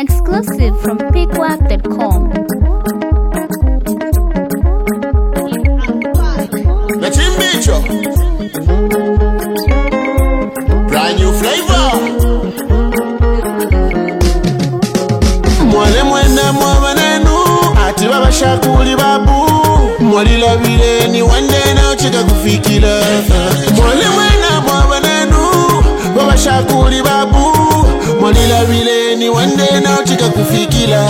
Exclusive from pickwack.com. Brand new flavor. Mwale mwenda mwabanenu ati babashakuli babu mwalila bileni wande na uchika kufikila. Mwale mwenda mwabanenu babashakuli babu mwalila bileni wande na uchika kufikila.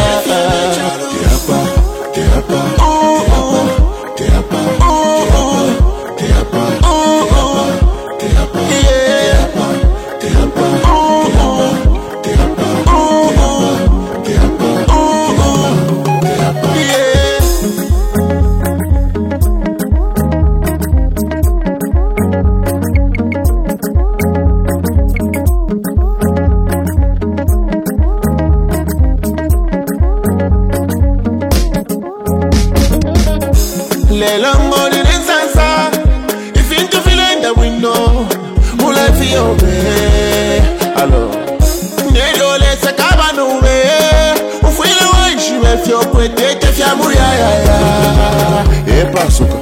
Lelongo di nesasa, if you can feel in the window, mula fio be. Allo, nelo le sakaba nube, ufile wanshi be fio kwete te fiamu ya. E pasuka.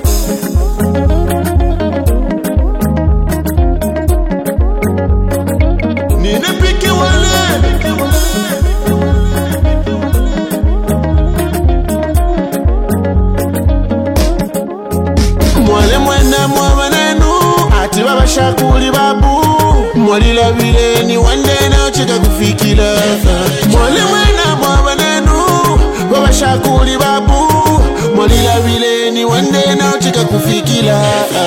Nine piki wale. Mwale mwenda mwabanenu ati babashakuli babu mwalila bileni wande na uchika kufikila. Mwale mwenda mwabanenu babashakuli babu mwalila bileni wande na uchika kufikila.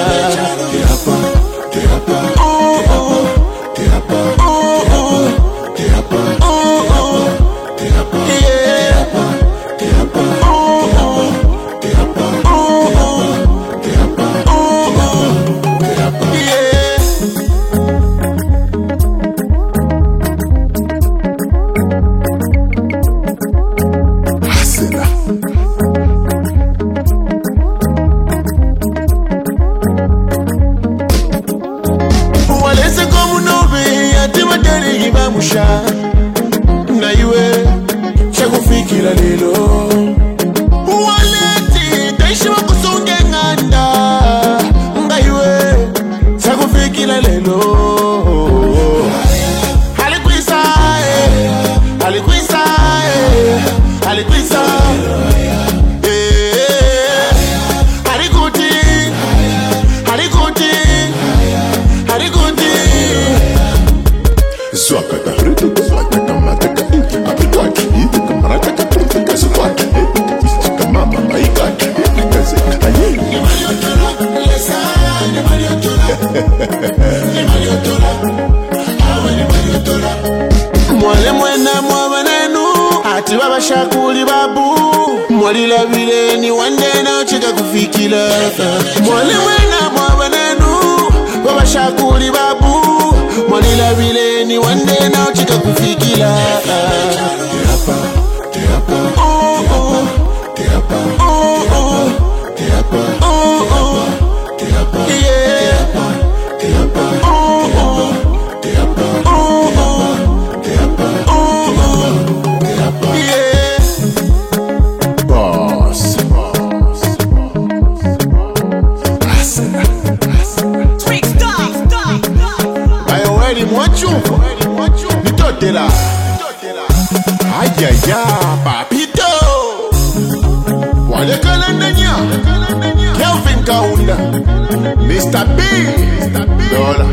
Musha na iwe chakufikila lelo waleti taishi wakusunge nganda nga iwe chakufikila lelo Alikwisa Alikwisa Alikwisa Alikuti Alikuti Alikuti Swakata hrutu, swakata mataka apitwaki, kamarata katrika swaki, istika mama maikaki, kazeka aye. Ni maliotola, lesa, ni maliotola, ni maliotola, awe ni maliotola. Mwale mwenda mwabanenu ati babashakuli babu mwalila bileni wande na uchika kufikila. Mwale mwenda mwabanenu babashakuli babu mwalila bileni wande na uchika kufikila. Nitotela ayaya papito wale kalandanya Kelvin Kaunda Mr. B Dola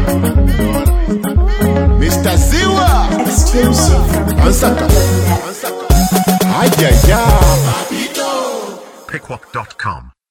Mr. Ziwa Ansaka ayaya papito pickwack.com